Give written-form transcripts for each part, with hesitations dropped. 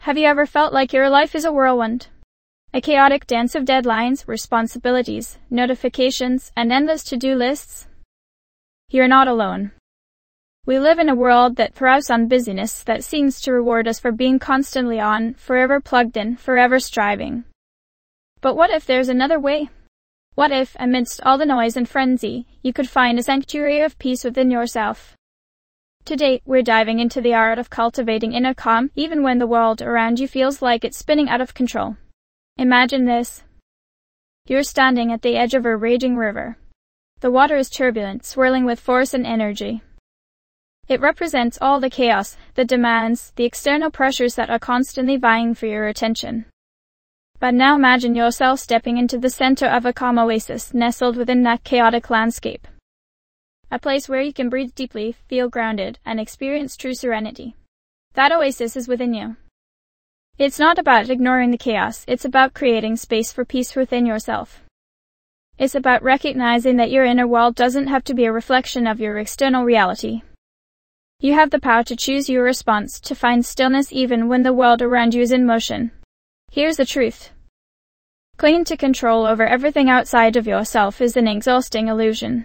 Have you ever felt like your life is a whirlwind? A chaotic dance of deadlines, responsibilities, notifications, and endless to-do lists? You're not alone. We live in a world that thrives on busyness that seems to reward us for being constantly on, forever plugged in, forever striving. But what if there's another way? What if, amidst all the noise and frenzy, you could find a sanctuary of peace within yourself? Today, we're diving into the art of cultivating inner calm even when the world around you feels like it's spinning out of control. Imagine this. You're standing at the edge of a raging river. The water is turbulent, swirling with force and energy. It represents all the chaos, the demands, the external pressures that are constantly vying for your attention. But now imagine yourself stepping into the center of a calm oasis nestled within that chaotic landscape. A place where you can breathe deeply, feel grounded, and experience true serenity. That oasis is within you. It's not about ignoring the chaos, it's about creating space for peace within yourself. It's about recognizing that your inner world doesn't have to be a reflection of your external reality. You have the power to choose your response, to find stillness even when the world around you is in motion. Here's the truth. Clinging to control over everything outside of yourself is an exhausting illusion.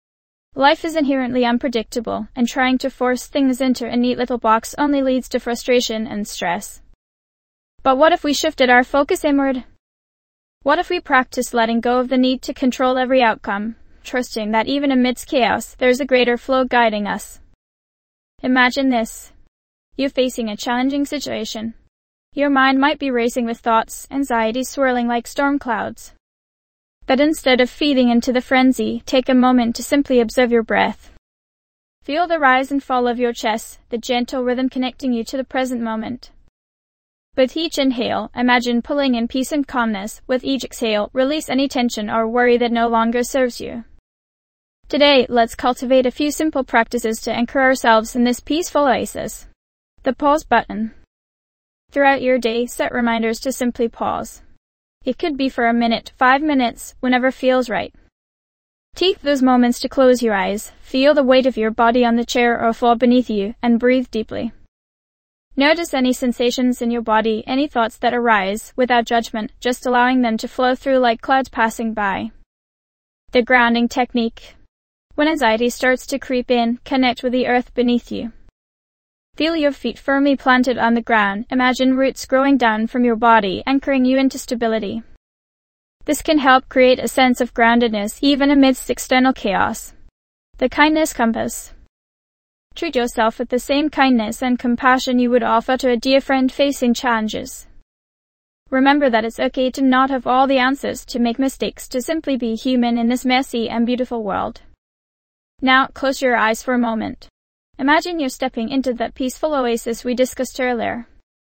Life is inherently unpredictable, and trying to force things into a neat little box only leads to frustration and stress. But what if we shifted our focus inward? What if we practiced letting go of the need to control every outcome, trusting that even amidst chaos, there's a greater flow guiding us? Imagine this. You're facing a challenging situation. Your mind might be racing with thoughts, anxiety swirling like storm clouds. But instead of feeding into the frenzy, take a moment to simply observe your breath. Feel the rise and fall of your chest, the gentle rhythm connecting you to the present moment. With each inhale, imagine pulling in peace and calmness. With each exhale, release any tension or worry that no longer serves you. Today, let's cultivate a few simple practices to anchor ourselves in this peaceful oasis. The pause button. Throughout your day, set reminders to simply pause. It could be for a minute, 5 minutes, whenever feels right. Take those moments to close your eyes, feel the weight of your body on the chair or floor beneath you, and breathe deeply. Notice any sensations in your body, any thoughts that arise, without judgment, just allowing them to flow through like clouds passing by. The grounding technique. When anxiety starts to creep in, connect with the earth beneath you. Feel your feet firmly planted on the ground. Imagine roots growing down from your body, anchoring you into stability. This can help create a sense of groundedness even amidst external chaos. The kindness compass. Treat yourself with the same kindness and compassion you would offer to a dear friend facing challenges. Remember that it's okay to not have all the answers, to make mistakes, to simply be human in this messy and beautiful world. Now, close your eyes for a moment. Imagine you're stepping into that peaceful oasis we discussed earlier.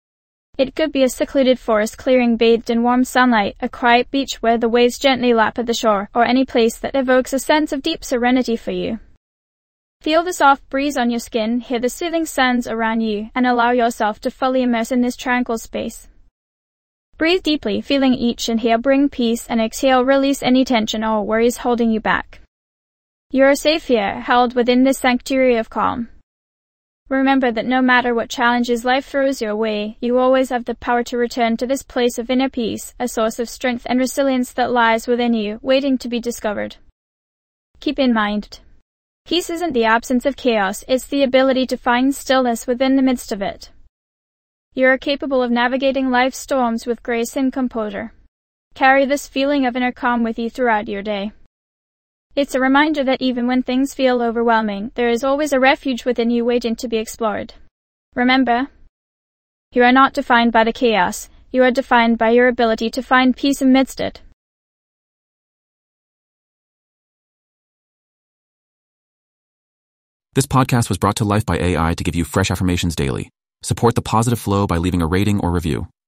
It could be a secluded forest clearing bathed in warm sunlight, a quiet beach where the waves gently lap at the shore, or any place that evokes a sense of deep serenity for you. Feel the soft breeze on your skin, hear the soothing sounds around you, and allow yourself to fully immerse in this tranquil space. Breathe deeply, feeling each inhale bring peace, and exhale release any tension or worries holding you back. You are safe here, held within this sanctuary of calm. Remember that no matter what challenges life throws your way, you always have the power to return to this place of inner peace, a source of strength and resilience that lies within you, waiting to be discovered. Keep in mind, peace isn't the absence of chaos, it's the ability to find stillness within the midst of it. You are capable of navigating life's storms with grace and composure. Carry this feeling of inner calm with you throughout your day. It's a reminder that even when things feel overwhelming, there is always a refuge within you waiting to be explored. Remember, you are not defined by the chaos, you are defined by your ability to find peace amidst it. This podcast was brought to life by AI to give you fresh affirmations daily. Support the positive flow by leaving a rating or review.